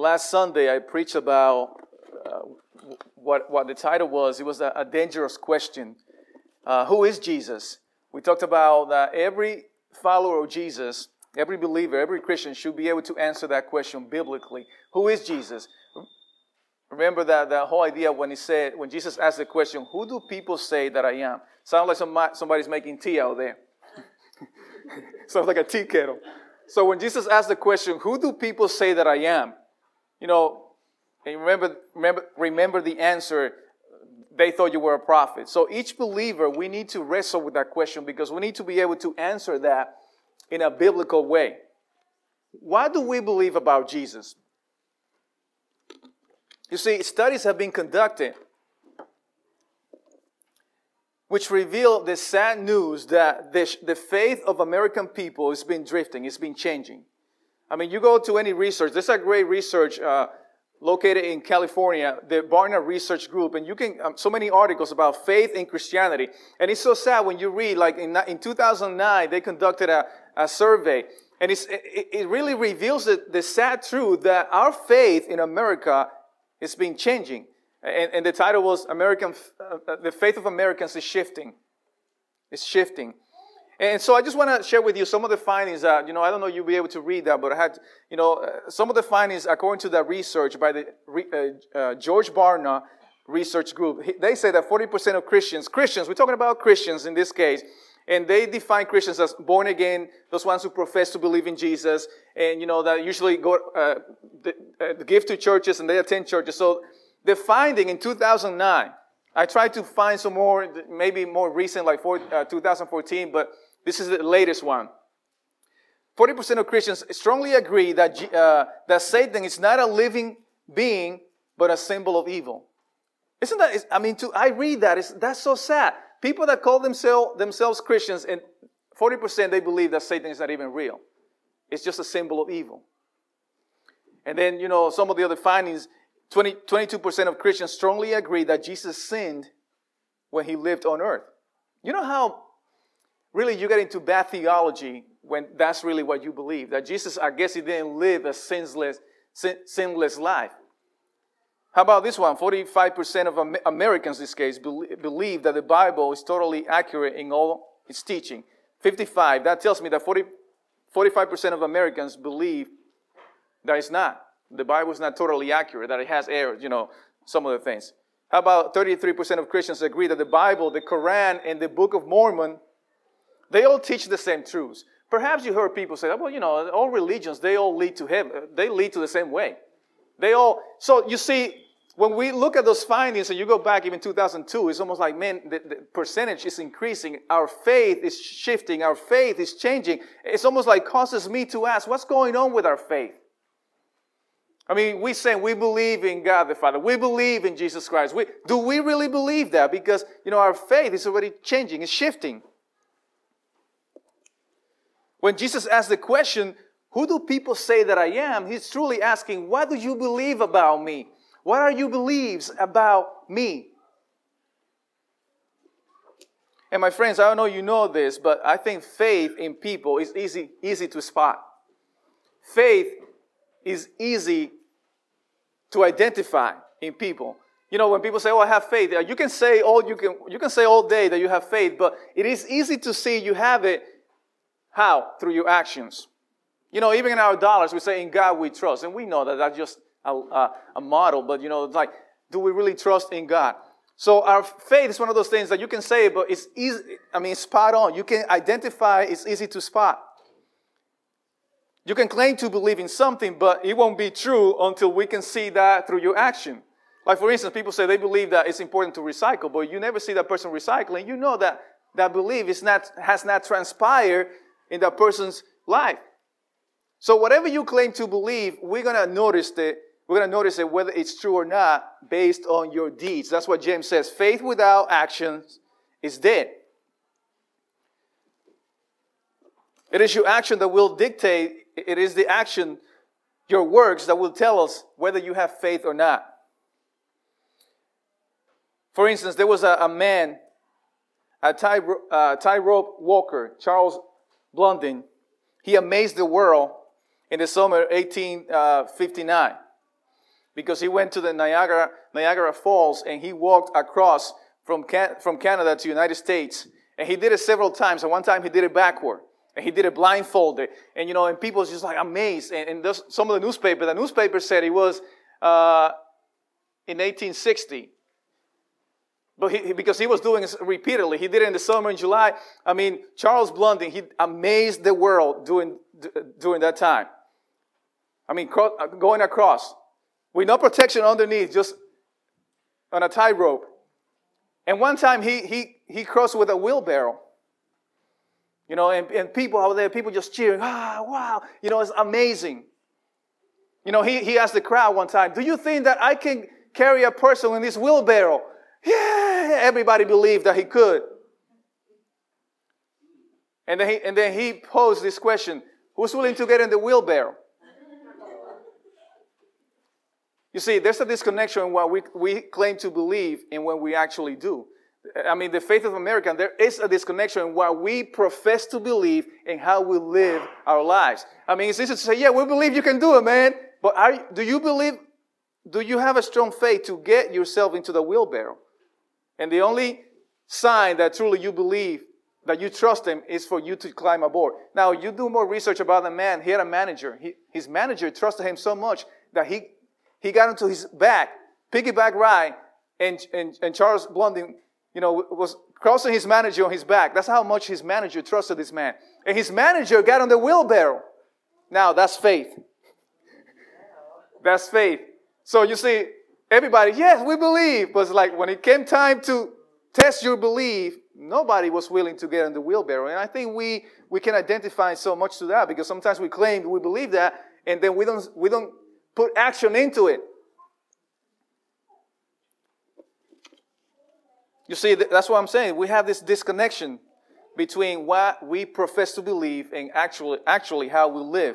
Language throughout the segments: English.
last Sunday, I preached about what the title was. It was a dangerous question. Who is Jesus? We talked about that every follower of Jesus, every believer, every Christian should be able to answer that question biblically. Who is Jesus? Remember that whole idea when Jesus asked the question, who do people say that I am? Sounds like somebody's making tea out there. Sounds like a tea kettle. So when Jesus asked the question, who do people say that I am? And remember the answer, they thought you were a prophet. So each believer, we need to wrestle with that question because we need to be able to answer that in a biblical way. What do we believe about Jesus? You see, studies have been conducted which reveal the sad news that the faith of American people has been drifting, it's been changing. I mean, you go to any research, there's a great research located in California, the Barna Research Group, and you can, so many articles about faith in Christianity. And it's so sad when you read, like in 2009, they conducted a survey, and it really reveals the sad truth that our faith in America is been changing. And the title was The Faith of Americans is Shifting. It's shifting. And so I just want to share with you some of the findings that, I don't know you'll be able to read that, but I had, some of the findings according to that research by the George Barna Research Group. They say that 40% of Christians, we're talking about Christians in this case, and they define Christians as born again, those ones who profess to believe in Jesus, and, that usually give to churches and they attend churches. So the finding in 2009, I tried to find some more, maybe more recent, like 2014, but this is the latest one. 40% of Christians strongly agree that Satan is not a living being, but a symbol of evil. Isn't that, I read that, that's so sad. People that call themselves Christians, and 40% they believe that Satan is not even real. It's just a symbol of evil. And then, some of the other findings, 22% of Christians strongly agree that Jesus sinned when he lived on earth. You know how really you get into bad theology when that's really what you believe? That Jesus, I guess he didn't live a sinless life. How about this one? 45% of Americans in this case believe that the Bible is totally accurate in all its teaching. 55, that tells me that 45% of Americans believe that it's not. The Bible is not totally accurate, that it has errors, some of the things. How about 33% of Christians agree that the Bible, the Quran, and the Book of Mormon, they all teach the same truths. Perhaps you heard people say, well, all religions, they all lead to heaven. They lead to the same way. So you see, when we look at those findings and you go back even 2002, it's almost like, man, the percentage is increasing. Our faith is shifting. Our faith is changing. It's almost like causes me to ask, what's going on with our faith? We say we believe in God the Father. We believe in Jesus Christ. Do we really believe that? Because, our faith is already changing. It's shifting. When Jesus asked the question, who do people say that I am? He's truly asking, what do you believe about me? What are your beliefs about me? And my friends, I don't know you know this, but I think faith in people is easy to spot. Faith is easy to identify in people. When people say, "Oh, I have faith," you can say all day that you have faith, but it is easy to see you have it. How? Through your actions. Even in our dollars, we say, "In God we trust," and we know that that's just a model. But it's like, do we really trust in God? So our faith is one of those things that you can say, but it's easy. It's spot on. You can identify. It's easy to spot. You can claim to believe in something, but it won't be true until we can see that through your action. Like, for instance, people say they believe that it's important to recycle, but you never see that person recycling. You know that belief has not transpired in that person's life. So whatever you claim to believe, we're going to notice it. We're going to notice it whether it's true or not based on your deeds. That's what James says. Faith without actions is dead. It is your action that will dictate. It is the action, your works, that will tell us whether you have faith or not. For instance, there was a man, a tightrope walker, Charles Blondin. He amazed the world in the summer of 1859. because he went to the Niagara Falls and he walked across from Canada to the United States. And he did it several times. And one time he did it backward. And he did it blindfolded. And, and people was just like amazed. And some of the newspaper said it was in 1860. But because he was doing it repeatedly. He did it in the summer in July. I mean, Charles Blondin, he amazed the world during that time. I mean, going across with no protection underneath, just on a tightrope. And one time he crossed with a wheelbarrow. And people out there, people just cheering, wow, it's amazing. He asked the crowd one time, do you think that I can carry a person in this wheelbarrow? Yeah, everybody believed that he could. And then he posed this question, who's willing to get in the wheelbarrow? You see, there's a disconnection in what we claim to believe and what we actually do. I mean, the faith of America, there is a disconnection in what we profess to believe and how we live our lives. I mean, it's easy to say, yeah, we believe you can do it, man. But do you have a strong faith to get yourself into the wheelbarrow? And the only sign that truly you believe, that you trust him, is for you to climb aboard. Now, you do more research about the man. He had a manager. His manager trusted him so much that he got into his back, piggyback ride, and Charles Blondin, was crossing his manager on his back. That's how much his manager trusted this man. And his manager got on the wheelbarrow. Now, that's faith. That's faith. So you see, everybody, yes, we believe. But it's like when it came time to test your belief, nobody was willing to get on the wheelbarrow. And I think we can identify so much to that, because sometimes we claim we believe that, and then we don't put action into it. You see, that's what I'm saying. We have this disconnection between what we profess to believe and actually how we live.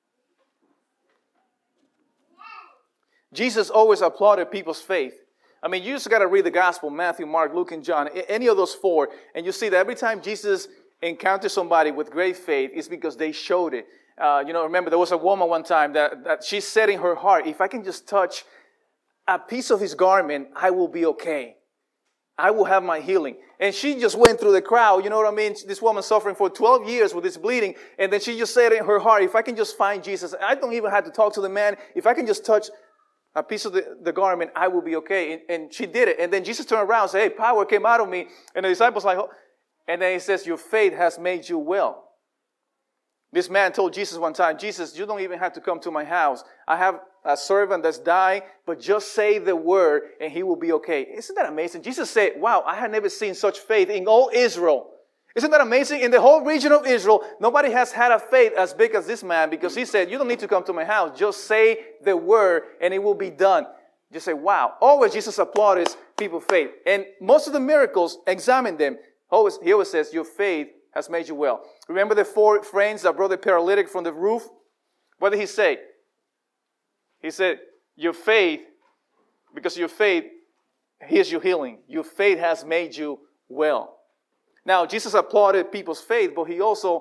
Jesus always applauded people's faith. I mean, you just got to read the gospel, Matthew, Mark, Luke, and John, any of those four, and you see that every time Jesus encountered somebody with great faith, it's because they showed it. Remember, there was a woman one time that she said in her heart, if I can just touch a piece of his garment, I will be okay. I will have my healing. And she just went through the crowd, you know what I mean? This woman suffering for 12 years with this bleeding. And then she just said in her heart, if I can just find Jesus, I don't even have to talk to the man. If I can just touch a piece of the garment, I will be okay. And she did it. And then Jesus turned around and said, hey, power came out of me. And the disciples like, oh. And then he says, your faith has made you well. This man told Jesus one time, Jesus, you don't even have to come to my house. I have a servant that's dying, but just say the word and he will be okay. Isn't that amazing? Jesus said, wow, I had never seen such faith in all Israel. Isn't that amazing? In the whole region of Israel, nobody has had a faith as big as this man, because he said, you don't need to come to my house. Just say the word and it will be done. Just say, wow. Always Jesus applauded people's faith. And most of the miracles, examine them. He always says, your faith has made you well. Remember the 4 friends that brought the paralytic from the roof? What did he say? He said, your faith, because your faith, here's your healing. Your faith has made you well. Now, Jesus applauded people's faith, but he also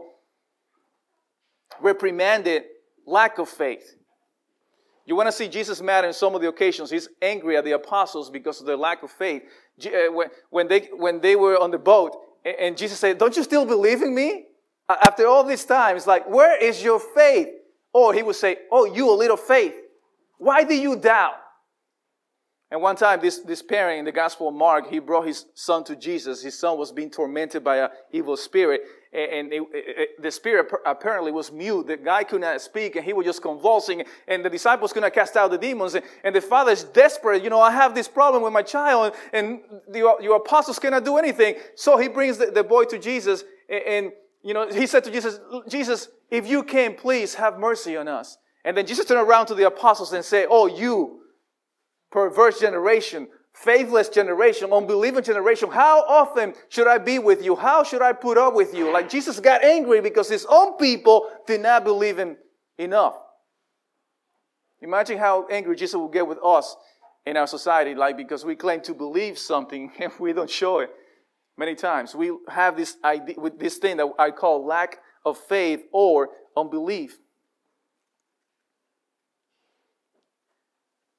reprimanded lack of faith. You want to see Jesus mad in some of the occasions. He's angry at the apostles because of their lack of faith. When they were on the boat, and Jesus said, don't you still believe in me? After all this time, it's like, where is your faith? Or he would say, oh, you a little faith. Why do you doubt? And one time, this parent in the Gospel of Mark, he brought his son to Jesus. His son was being tormented by an evil spirit. And the spirit apparently was mute. The guy could not speak, and he was just convulsing. And the disciples could not cast out the demons. And the father is desperate. I have this problem with my child, and your apostles cannot do anything. So he brings the boy to Jesus. And he said to Jesus, Jesus, if you can, please have mercy on us. And then Jesus turned around to the apostles and said, oh, you perverse generation, faithless generation, unbelieving generation, how often should I be with you? How should I put up with you? Like Jesus got angry because his own people did not believe him enough. Imagine how angry Jesus will get with us in our society, because we claim to believe something and we don't show it. Many times we have this idea, with this thing that I call lack of faith or unbelief.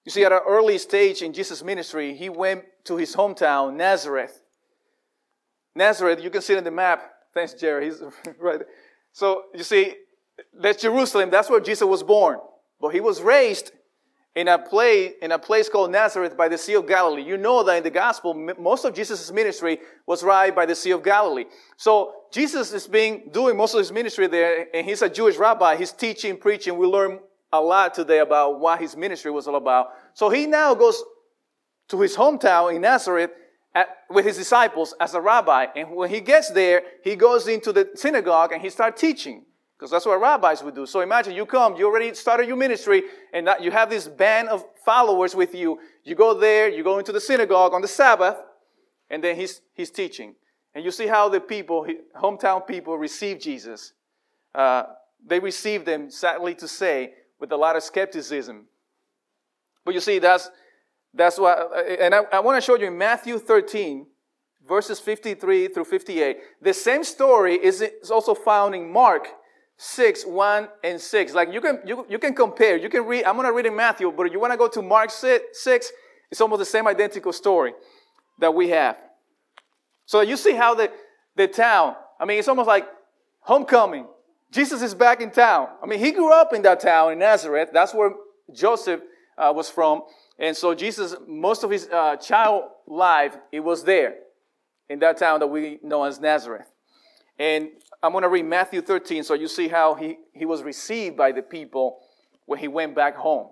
You see, at an early stage in Jesus' ministry, he went to his hometown, Nazareth. Nazareth, you can see it in the map. Thanks, Jerry. He's right there. So, you see, that's Jerusalem. That's where Jesus was born. But he was raised in a place called Nazareth by the Sea of Galilee. You know that in the gospel, most of Jesus' ministry was right by the Sea of Galilee. So Jesus is doing most of his ministry there, and he's a Jewish rabbi. He's teaching, preaching. We learn a lot today about what his ministry was all about. So he now goes to his hometown in Nazareth with his disciples as a rabbi. And when he gets there, he goes into the synagogue and he starts teaching. Because that's what rabbis would do. So imagine you already started your ministry, and you have this band of followers with you. You go there, you go into the synagogue on the Sabbath, and then he's teaching. And you see how the people, hometown people, receive Jesus. They received him, sadly to say, with a lot of skepticism. But you see, that's what, and I want to show you in Matthew 13, verses 53 through 58. The same story is also found in Mark 6, 1 and 6. Like you can compare. You can read. I'm going to read in Matthew, but if you want to go to Mark 6, it's almost the same identical story that we have. So you see how the town, it's almost like homecoming. Jesus is back in town. He grew up in that town in Nazareth. That's where Joseph was from. And so Jesus, most of his child life, it was there in that town that we know as Nazareth. And I'm going to read Matthew 13 so you see how he was received by the people when he went back home.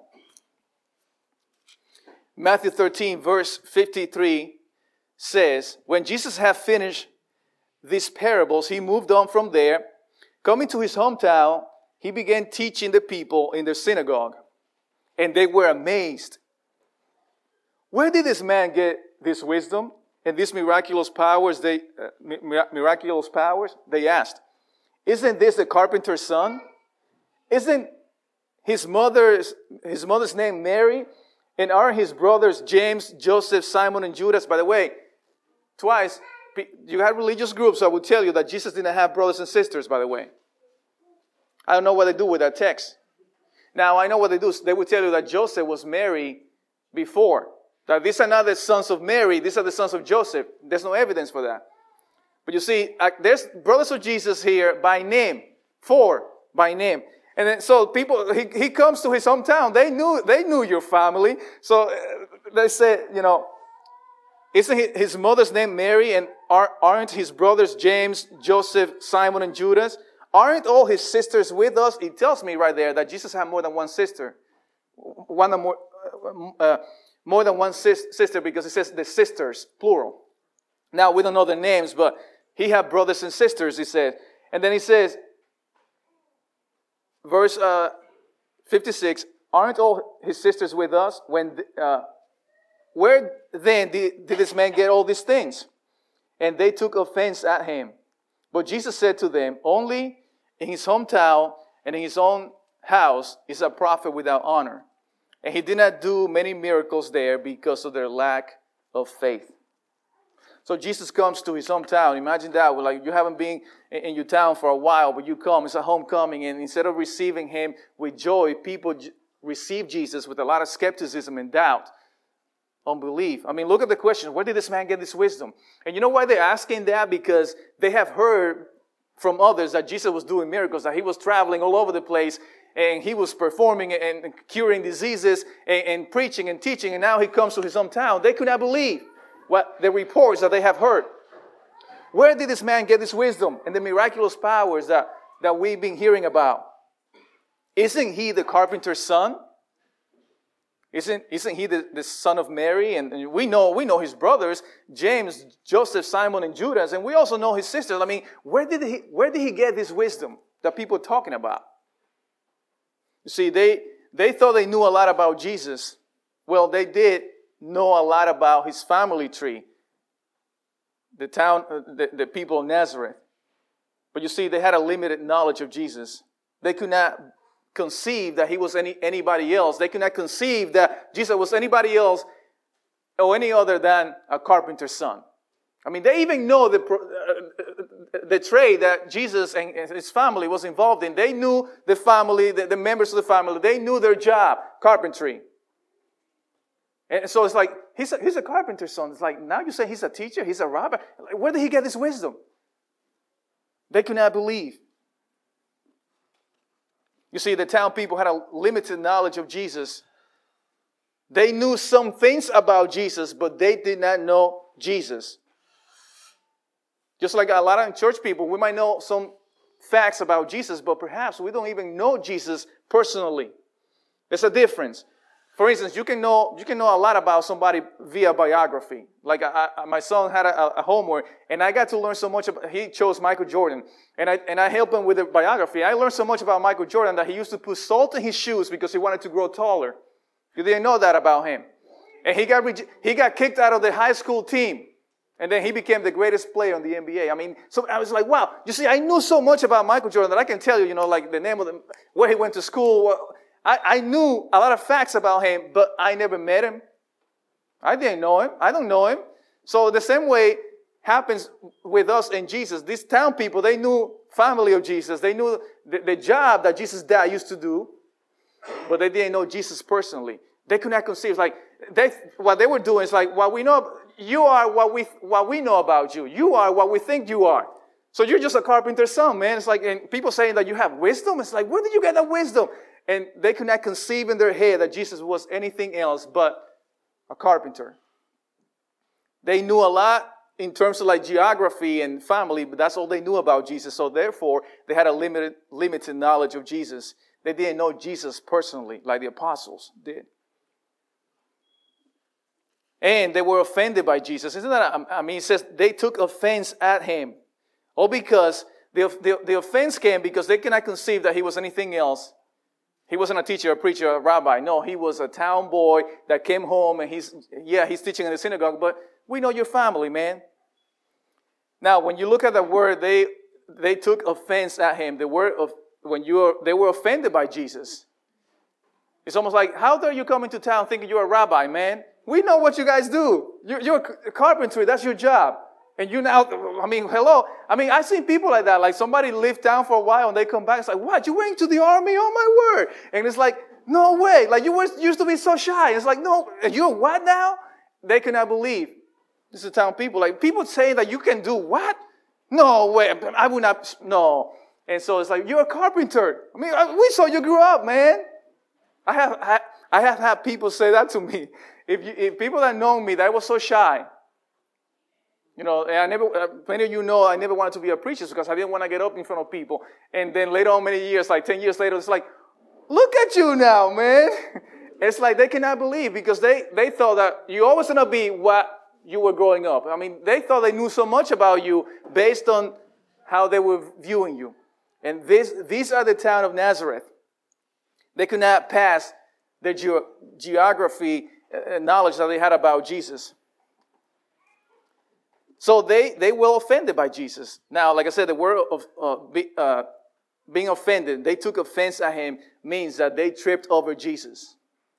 Matthew 13 verse 53 says, when Jesus had finished these parables, he moved on from there. Coming to his hometown, he began teaching the people in their synagogue. And they were amazed. Where did this man get this wisdom and these miraculous powers? They asked. Isn't this the carpenter's son? Isn't his mother's name Mary? And are his brothers James, Joseph, Simon, and Judas? By the way, twice you had religious groups that would tell you that Jesus didn't have brothers and sisters, by the way. I don't know what they do with that text. Now, I know what they do. They would tell you that Joseph was married before. That these are not the sons of Mary. These are the sons of Joseph. There's no evidence for that. But you see, there's brothers of Jesus here by name. 4 by name. And then, so people, he comes to his hometown. They knew your family. So they said, isn't his mother's name Mary? And aren't his brothers James, Joseph, Simon, and Judas? Aren't all his sisters with us? It tells me right there that Jesus had more than one sister. More than one sister, because it says the sisters, plural. Now, we don't know their names, but he had brothers and sisters, he says. And then he says, verse 56, aren't all his sisters with us? Where then did this man get all these things? And they took offense at him. But Jesus said to them, only in his hometown and in his own house is a prophet without honor. And he did not do many miracles there because of their lack of faith. So Jesus comes to his hometown. Imagine that. Like you haven't been in your town for a while, but you come. It's a homecoming. And instead of receiving him with joy, people receive Jesus with a lot of skepticism and doubt, unbelief. Look at the question. Where did this man get this wisdom? And you know why they're asking that? Because they have heard from others that Jesus was doing miracles, that he was traveling all over the place, and he was performing and curing diseases and preaching and teaching. And now he comes to his hometown. They could not believe what the reports that they have heard. Where did this man get this wisdom and the miraculous powers that we've been hearing about? Isn't he the carpenter's son? Isn't he the son of Mary? And we know his brothers, James, Joseph, Simon, and Judas. And we also know his sisters. Where did he get this wisdom that people are talking about? You see, they thought they knew a lot about Jesus. Well, they did know a lot about his family tree, the town, the people of Nazareth. But you see, they had a limited knowledge of Jesus. They could not conceive that he was anybody else. They could not conceive that Jesus was anybody else or any other than a carpenter's son. They even know the trade that Jesus and his family was involved in. They knew the family, the members of the family. They knew their job, carpentry. And so it's like, he's a carpenter's son. It's like, now you say he's a teacher, he's a rabbi. Like, where did he get this wisdom? They could not believe. You see, the town people had a limited knowledge of Jesus. They knew some things about Jesus, but they did not know Jesus. Just like a lot of church people, we might know some facts about Jesus, but perhaps we don't even know Jesus personally. There's a difference. For instance, you can know a lot about somebody via biography. Like my son had a homework, and I got to learn so much about. He chose Michael Jordan, and I helped him with the biography. I learned so much about Michael Jordan that he used to put salt in his shoes because he wanted to grow taller. You didn't know that about him, and he got kicked out of the high school team, and then he became the greatest player in the NBA. I mean, so I was like, wow. You see, I knew so much about Michael Jordan that I can tell you, like the name of where he went to school. I knew a lot of facts about him, but I never met him. I didn't know him. I don't know him. So the same way happens with us and Jesus. These town people, they knew family of Jesus. They knew the job that Jesus' dad used to do, but they didn't know Jesus personally. They could not conceive. Like what they were doing is like, what we know, you are what we know about you. You are what we think you are. So you're just a carpenter's son, man. It's like, and people saying that you have wisdom. It's like, where did you get that wisdom? And they could not conceive in their head that Jesus was anything else but a carpenter. They knew a lot in terms of like geography and family, but that's all they knew about Jesus. So therefore, they had a limited knowledge of Jesus. They didn't know Jesus personally like the apostles did. And they were offended by Jesus. Isn't that, it says they took offense at him. All because the offense came because they cannot conceive that he was anything else. He wasn't a teacher, a preacher, a rabbi. No, he was a town boy that came home and he's teaching in the synagogue, but we know your family, man. Now, when you look at the word, they took offense at him. The word of they were offended by Jesus. It's almost like, how dare you come into town thinking you're a rabbi, man? We know what you guys do. You're a carpentry. That's your job. And you now, hello. I've seen people like that. Like somebody lived down for a while and they come back. It's like, what? You went to the army? Oh my word. And it's like, no way. Like you used to be so shy. It's like, no, you're what now? They cannot believe. This is town people. Like people say that you can do what? No way. I would not. No. And so it's like, you're a carpenter. We saw you grew up, man. I have had people say that to me. If people that know me, that I was so shy. And many of you know, I never wanted to be a preacher because I didn't want to get up in front of people. And then later on, many years, like 10 years later, it's like, look at you now, man. It's like they cannot believe because they thought that you always going to be what you were growing up. They thought they knew so much about you based on how they were viewing you. And these are the town of Nazareth. They could not pass their geography knowledge that they had about Jesus. So they were offended by Jesus. Now, like I said, the word of being offended, they took offense at him, means that they tripped over Jesus.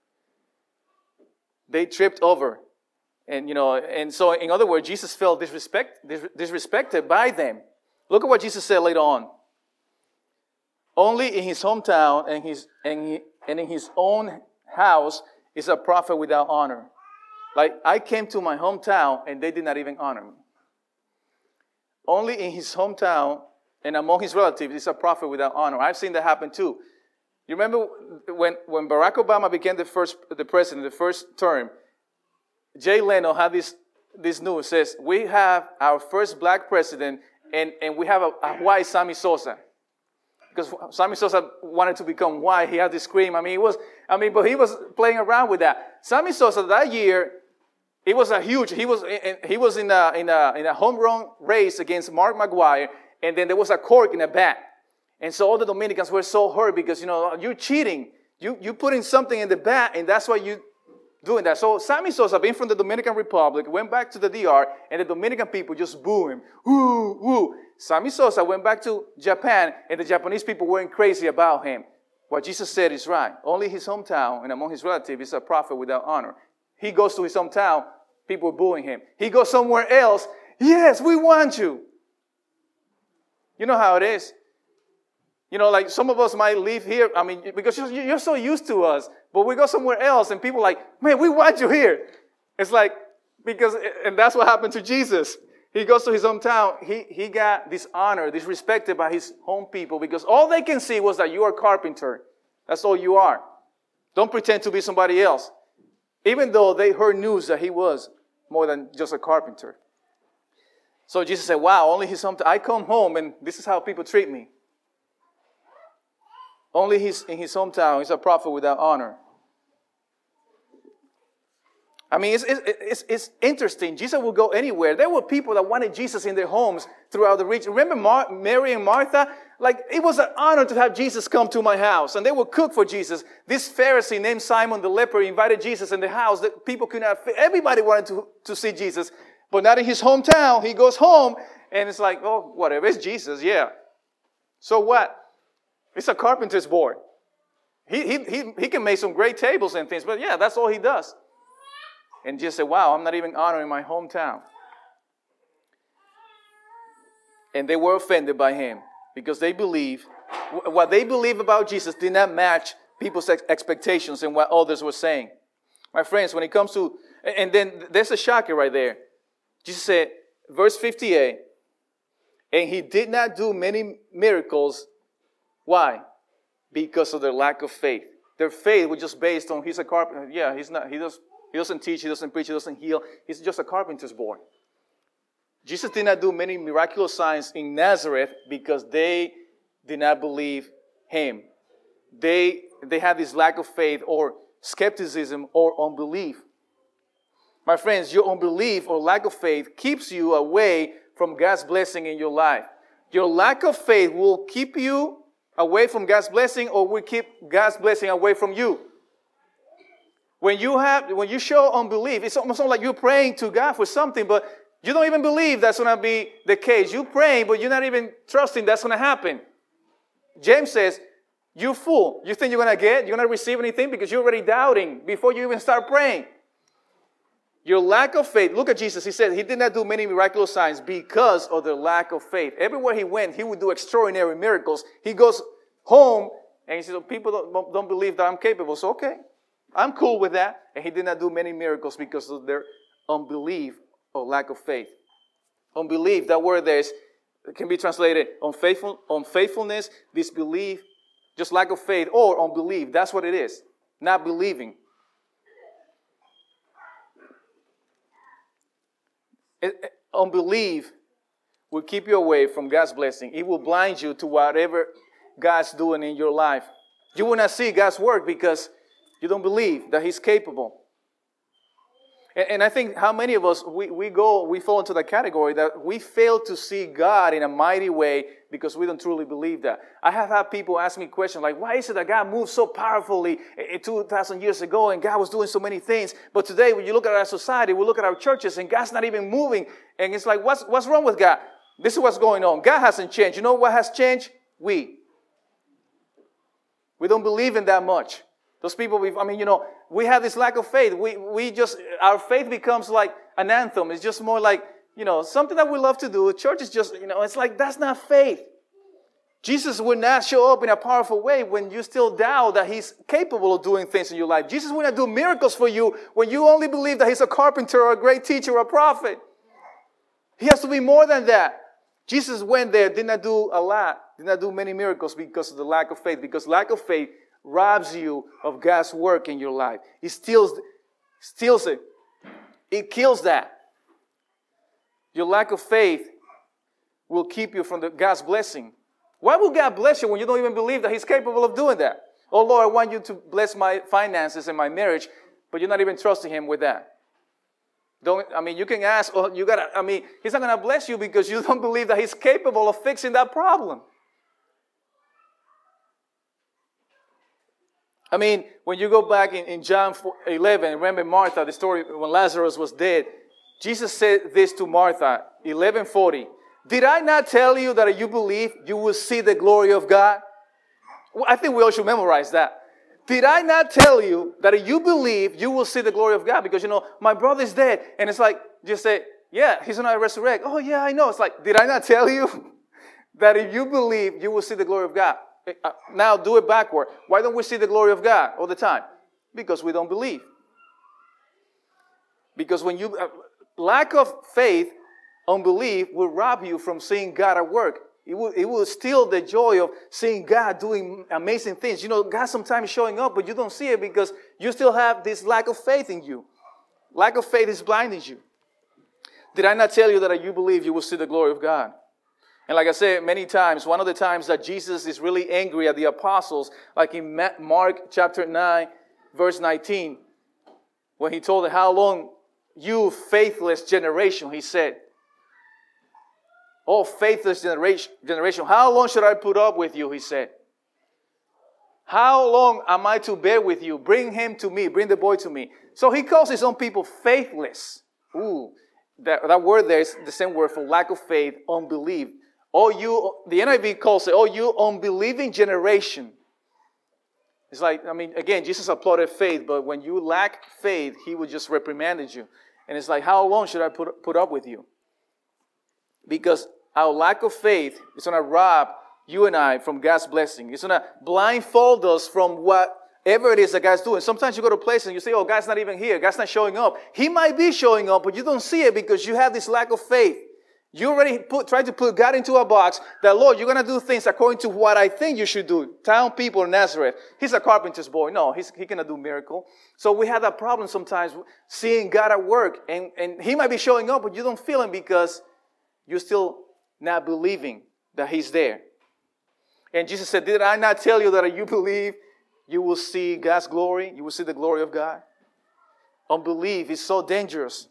They tripped over. And so in other words, Jesus felt disrespected by them. Look at what Jesus said later on. Only in his hometown and in his own house is a prophet without honor. Like, I came to my hometown and they did not even honor me. Only in his hometown and among his relatives is a prophet without honor. I've seen that happen too. You remember when Barack Obama became the president, the first term, Jay Leno had this news. Says, we have our first black president and we have a white Sammy Sosa. Because Sammy Sosa wanted to become white. He had to scream. But he was playing around with that. Sammy Sosa that year, he was in a home run race against Mark McGwire, and then there was a cork in the bat. And so all the Dominicans were so hurt because, you're cheating. You putting something in the bat, and that's why you doing that. So Sammy Sosa, being from the Dominican Republic, went back to the DR, and the Dominican people just boo him. Woo, woo. Sammy Sosa went back to Japan, and the Japanese people weren't crazy about him. What Jesus said is right. Only his hometown and among his relatives is a prophet without honor. He goes to his hometown, people are booing him. He goes somewhere else, yes, we want you. You know how it is. You know, like some of us might leave here, I mean, because you're so used to us, but we go somewhere else and people are like, man, we want you here. It's like, and that's what happened to Jesus. He goes to his hometown. He got dishonored, disrespected by his home people because all they can see was that you are a carpenter. That's all you are. Don't pretend to be somebody else. Even though they heard news that he was more than just a carpenter. So Jesus said, wow, only his hometown. I come home and this is how people treat me. Only in his hometown, he's a prophet without honor. I mean, it's interesting. Jesus will go anywhere. There were people that wanted Jesus in their homes throughout the region. Remember Mary and Martha? Like, it was an honor to have Jesus come to my house. And they would cook for Jesus. This Pharisee named Simon the leper invited Jesus in the house. That people could not fit. Everybody wanted to see Jesus. But not in his hometown. He goes home and it's like, oh, whatever. It's Jesus, yeah. So what? It's a carpenter's boy. He can make some great tables and things. But yeah, that's all he does. And Jesus said, wow, I'm not even honoring my hometown. And they were offended by him because they believe, what they believe about Jesus did not match people's expectations and what others were saying. My friends, when it comes to, and then there's a shocker right there. Jesus said, verse 58, and he did not do many miracles. Why? Because of their lack of faith. Their faith was just based on, he's a carpenter. Yeah, he doesn't teach, he doesn't preach, he doesn't heal. He's just a carpenter's boy. Jesus did not do many miraculous signs in Nazareth because they did not believe him. They had this lack of faith or skepticism or unbelief. My friends, your unbelief or lack of faith keeps you away from God's blessing in your life. Your lack of faith will keep you away from God's blessing or will keep God's blessing away from you. When you show unbelief, it's almost like you're praying to God for something, but you don't even believe that's going to be the case. You're praying, but you're not even trusting that's going to happen. James says, you fool. You think you're going to receive anything because you're already doubting before you even start praying. Your lack of faith. Look at Jesus. He said he did not do many miraculous signs because of their lack of faith. Everywhere he went, he would do extraordinary miracles. He goes home and he says, people don't believe that I'm capable. So, okay, I'm cool with that. And he did not do many miracles because of their unbelief or lack of faith. Unbelief, that word there can be translated unfaithfulness, disbelief, just lack of faith, or unbelief. That's what it is. Not believing. Unbelief will keep you away from God's blessing. It will blind you to whatever God's doing in your life. You will not see God's work because you don't believe that he's capable. And I think how many of us, we fall into the category that we fail to see God in a mighty way because we don't truly believe that. I have had people ask me questions like, why is it that God moved so powerfully 2,000 years ago and God was doing so many things, but today when you look at our society, we look at our churches and God's not even moving, and it's like, what's wrong with God? This is what's going on. God hasn't changed. You know what has changed? We don't believe in that much. Those people, we have this lack of faith. Our faith becomes like an anthem. It's just more like, something that we love to do. Church is just, it's like, that's not faith. Jesus would not show up in a powerful way when you still doubt that he's capable of doing things in your life. Jesus would not do miracles for you when you only believe that he's a carpenter or a great teacher or a prophet. He has to be more than that. Jesus went there, did not do a lot, did not do many miracles because of the lack of faith. Because lack of faith robs you of God's work in your life. It steals it. It kills that. Your lack of faith will keep you from God's blessing. Why would God bless you when you don't even believe that he's capable of doing that? Oh, Lord, I want you to bless my finances and my marriage, but you're not even trusting him with that. You can ask, he's not going to bless you because you don't believe that he's capable of fixing that problem. When you go back in John 11, remember Martha, the story when Lazarus was dead. Jesus said this to Martha, 11:40. Did I not tell you that if you believe, you will see the glory of God? Well, I think we all should memorize that. Did I not tell you that if you believe, you will see the glory of God? Because, my brother's dead. And it's like, just say, yeah, he's going to resurrect. Oh, yeah, I know. It's like, did I not tell you that if you believe, you will see the glory of God? Now do it backward. Why don't we see the glory of God all the time? Because we don't believe. Because when you lack of faith, unbelief will rob you from seeing God at work. It will steal the joy of seeing God doing amazing things. You know, God sometimes showing up, but you don't see it because you still have this lack of faith in you. Lack of faith is blinding you. Did I not tell you that if you believe, you will see the glory of God? And like I said many times, one of the times that Jesus is really angry at the apostles, like in Mark chapter 9, verse 19, when he told them, how long, you faithless generation, he said. Oh, faithless generation, how long should I put up with you, he said. How long am I to bear with you? Bring him to me, bring the boy to me. So he calls his own people faithless. Ooh, that word there is the same word for lack of faith, unbelief. Oh, the NIV calls it, oh, you unbelieving generation. It's like, I mean, again, Jesus applauded faith, but when you lack faith, he would just reprimanded you. And it's like, how long should I put up with you? Because our lack of faith is going to rob you and I from God's blessing. It's going to blindfold us from whatever it is that God's doing. Sometimes you go to a place and you say, oh, God's not even here. God's not showing up. He might be showing up, but you don't see it because you have this lack of faith. You already tried to put God into a box that, Lord, you're going to do things according to what I think you should do. Town people in Nazareth. He's a carpenter's boy. No, he cannot do miracle. So we have that problem sometimes seeing God at work. And he might be showing up, but you don't feel him because you're still not believing that he's there. And Jesus said, did I not tell you that if you believe, you will see God's glory? You will see the glory of God? Unbelief is so dangerous.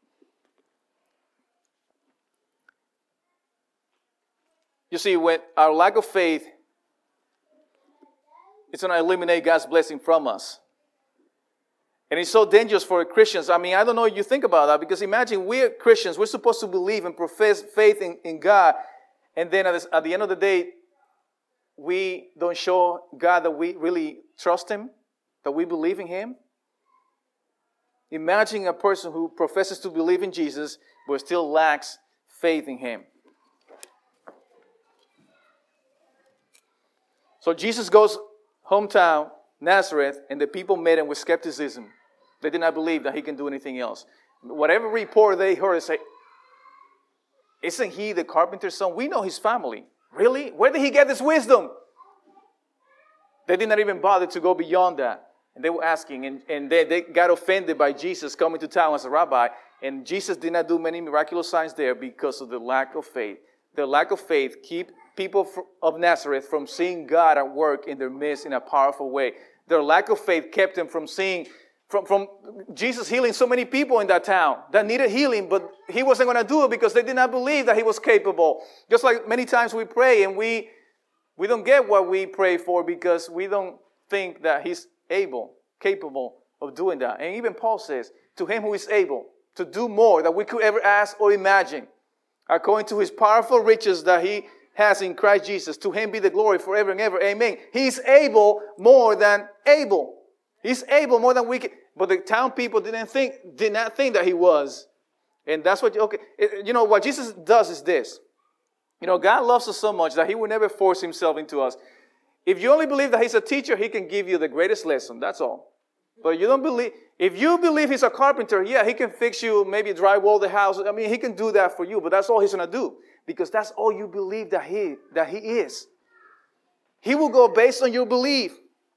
You see, when our lack of faith, it's going to eliminate God's blessing from us. And it's so dangerous for Christians. I mean, I don't know if you think about that, because imagine we're Christians. We're supposed to believe and profess faith in God. And then at the end of the day, we don't show God that we really trust him, that we believe in him. Imagine a person who professes to believe in Jesus, but still lacks faith in him. So Jesus goes hometown, Nazareth, and the people met him with skepticism. They did not believe that he can do anything else. Whatever report they heard, they say, isn't he the carpenter's son? We know his family. Really? Where did he get this wisdom? They did not even bother to go beyond that. And they were asking, and they got offended by Jesus coming to town as a rabbi. And Jesus did not do many miraculous signs there because of the lack of faith. The lack of faith keep people of Nazareth from seeing God at work in their midst in a powerful way. Their lack of faith kept them from seeing, from Jesus healing so many people in that town that needed healing, but he wasn't going to do it because they did not believe that he was capable. Just like many times we pray and we don't get what we pray for because we don't think that he's capable of doing that. And even Paul says, to him who is able to do more than we could ever ask or imagine, according to his powerful riches that he has in Christ Jesus, to him be the glory forever and ever. Amen. He's able more than able. He's able more than we can. But the town people did not think that he was. And that's what, what Jesus does is this. God loves us so much that he will never force himself into us. If you only believe that he's a teacher, he can give you the greatest lesson. That's all. But if you believe he's a carpenter, yeah, he can fix you, maybe drywall the house. I mean, he can do that for you, but that's all he's going to do. Because that's all you believe that he is. He will go based on your belief.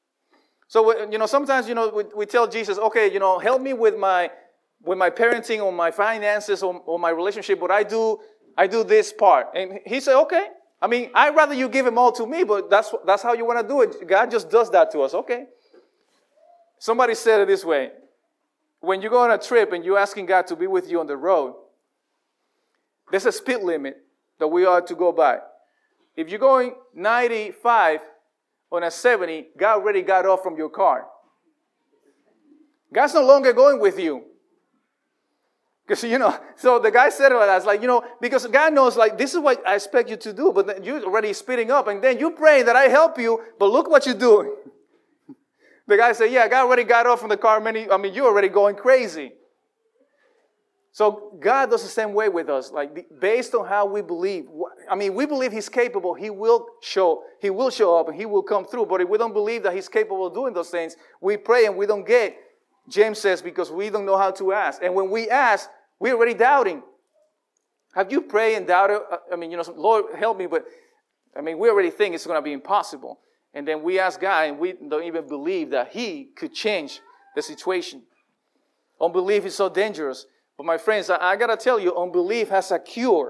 So, sometimes, we tell Jesus, okay, help me with my parenting or my finances or my relationship, but I do this part. And he said, okay. I mean, I'd rather you give him all to me, but that's how you want to do it. God just does that to us. Okay. Somebody said it this way. When you go on a trip and you're asking God to be with you on the road, there's a speed limit that we are to go by. If you're going 95 on a 70, God already got off from your car. God's no longer going with you. Because, so the guy said it like that. It's like, because God knows, like, this is what I expect you to do, but then you're already speeding up, and then you pray that I help you, but look what you're doing. The guy said, yeah, God already got off from the car. You're already going crazy. So God does the same way with us, like based on how we believe. I mean, we believe He's capable. He will show up and He will come through. But if we don't believe that He's capable of doing those things, we pray and we don't get. James says, because we don't know how to ask. And when we ask, we're already doubting. Have you prayed and doubted? I mean, Lord, help me, but I mean, we already think it's going to be impossible. And then we ask God and we don't even believe that He could change the situation. Unbelief is so dangerous. But my friends, I got to tell you, unbelief has a cure.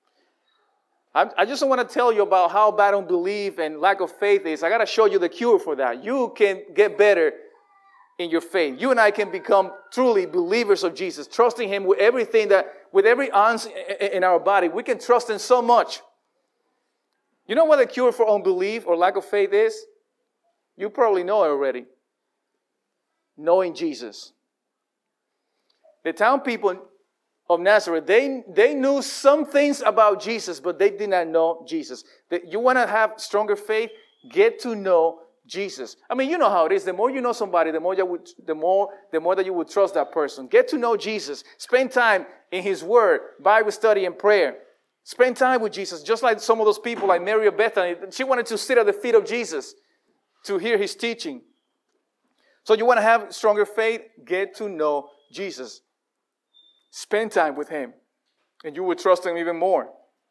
I just don't want to tell you about how bad unbelief and lack of faith is. I got to show you the cure for that. You can get better in your faith. You and I can become truly believers of Jesus, trusting Him with everything with every ounce in our body. We can trust Him so much. You know what the cure for unbelief or lack of faith is? You probably know it already. Knowing Jesus. The town people of Nazareth, they knew some things about Jesus, but they did not know Jesus. You want to have stronger faith? Get to know Jesus. I mean, you know how it is. The more you know somebody, the more that you would trust that person. Get to know Jesus. Spend time in His Word, Bible study and prayer. Spend time with Jesus. Just like some of those people, like Mary of Bethany, she wanted to sit at the feet of Jesus to hear His teaching. So you want to have stronger faith? Get to know Jesus. Spend time with Him, and you will trust Him even more.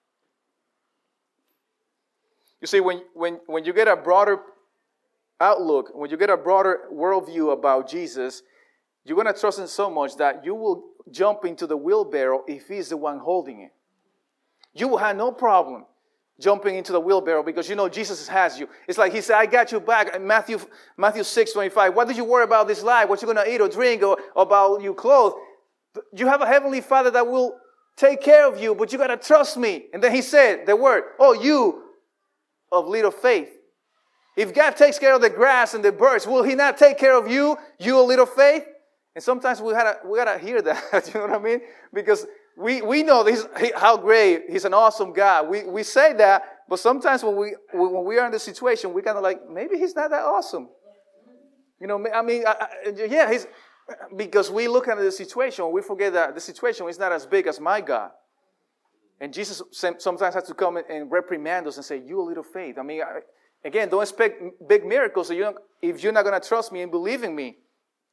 You see, when you get a broader outlook, when you get a broader worldview about Jesus, you're going to trust Him so much that you will jump into the wheelbarrow if He's the one holding it. You will have no problem jumping into the wheelbarrow because you know Jesus has you. It's like He said, I got you back. In Matthew 6:25, what did you worry about this life? What you going to eat or drink or about your clothes? You have a heavenly Father that will take care of you, but you got to trust me. And then He said the word, oh, you of little faith. If God takes care of the grass and the birds, will He not take care of you, you of little faith? And sometimes we gotta hear that. You know what I mean? Because we know how great He's an awesome God. We say that, but sometimes when we are in this situation, we kind of like, maybe He's not that awesome. You know, I mean, He's... Because we look at the situation, we forget that the situation is not as big as my God. And Jesus sometimes has to come and reprimand us and say, you a little faith. I mean, again, don't expect big miracles if you're not going to trust me and believe in me.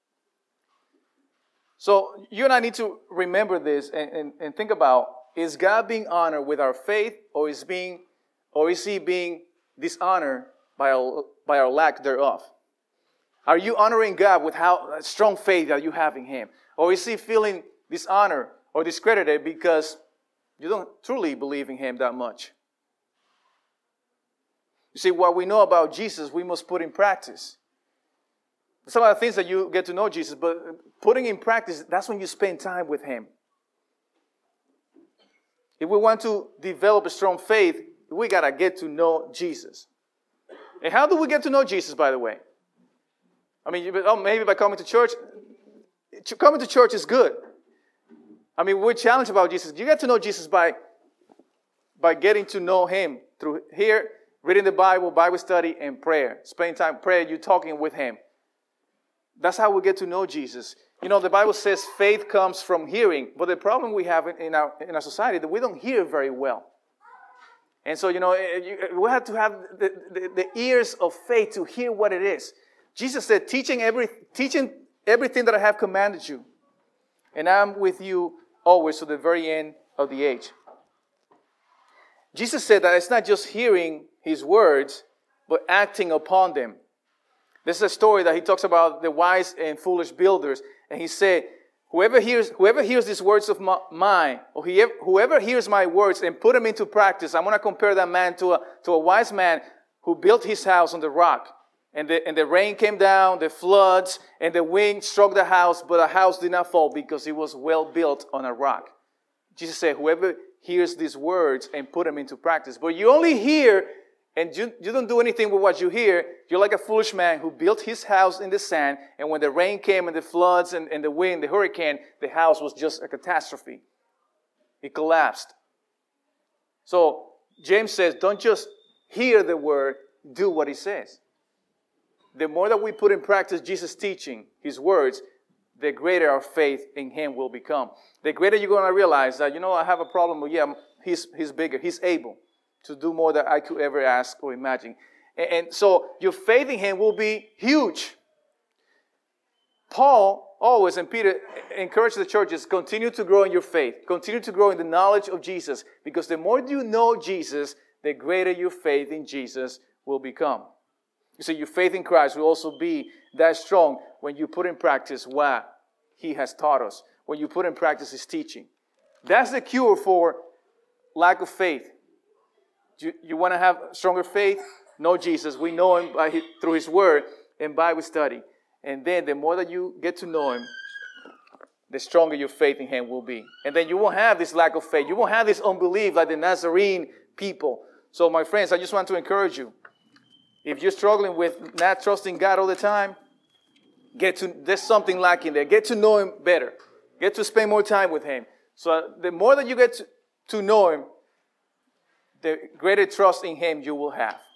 So you and I need to remember this and think about, is God being honored with our faith, or is He being dishonored by our lack thereof? Are you honoring God with how strong faith that you have in Him? Or is He feeling dishonored or discredited because you don't truly believe in Him that much? You see, what we know about Jesus, we must put in practice. Some of the things that you get to know Jesus, but putting in practice, that's when you spend time with Him. If we want to develop a strong faith, we got to get to know Jesus. And how do we get to know Jesus, by the way? I mean, maybe by coming to church. Coming to church is good. I mean, we're challenged about Jesus. You get to know Jesus by getting to know Him through here, reading the Bible, Bible study, and prayer. Spending time prayer, you talking with Him. That's how we get to know Jesus. You know, the Bible says faith comes from hearing. But the problem we have in our society is that we don't hear very well. And so, you know, we have to have the ears of faith to hear what it is. Jesus said, teaching everything that I have commanded you. And I'm with you always to the very end of the age. Jesus said that it's not just hearing His words, but acting upon them. This is a story that He talks about the wise and foolish builders. And He said, whoever hears these words of mine, or whoever hears my words and put them into practice, I'm going to compare that man to a wise man who built his house on the rock. And the rain came down, the floods, and the wind struck the house, but the house did not fall because it was well built on a rock. Jesus said, whoever hears these words and put them into practice. But you only hear, and you don't do anything with what you hear. You're like a foolish man who built his house in the sand, and when the rain came and the floods and the wind, the hurricane, the house was just a catastrophe. It collapsed. So James says, don't just hear the word, do what He says. The more that we put in practice Jesus' teaching, His words, the greater our faith in Him will become. The greater you're going to realize that, I have a problem, but yeah, He's bigger. He's able to do more than I could ever ask or imagine. And so your faith in Him will be huge. Paul always, and Peter encouraged the churches, continue to grow in your faith. Continue to grow in the knowledge of Jesus. Because the more you know Jesus, the greater your faith in Jesus will become. You see, your faith in Christ will also be that strong when you put in practice what He has taught us. When you put in practice His teaching. That's the cure for lack of faith. You want to have stronger faith? Know Jesus. We know Him through His Word and Bible study. And then the more that you get to know Him, the stronger your faith in Him will be. And then you won't have this lack of faith. You won't have this unbelief like the Nazarene people. So my friends, I just want to encourage you. If you're struggling with not trusting God all the time, there's something lacking there. Get to know Him better. Get to spend more time with Him. So the more that you get to know Him, the greater trust in Him you will have.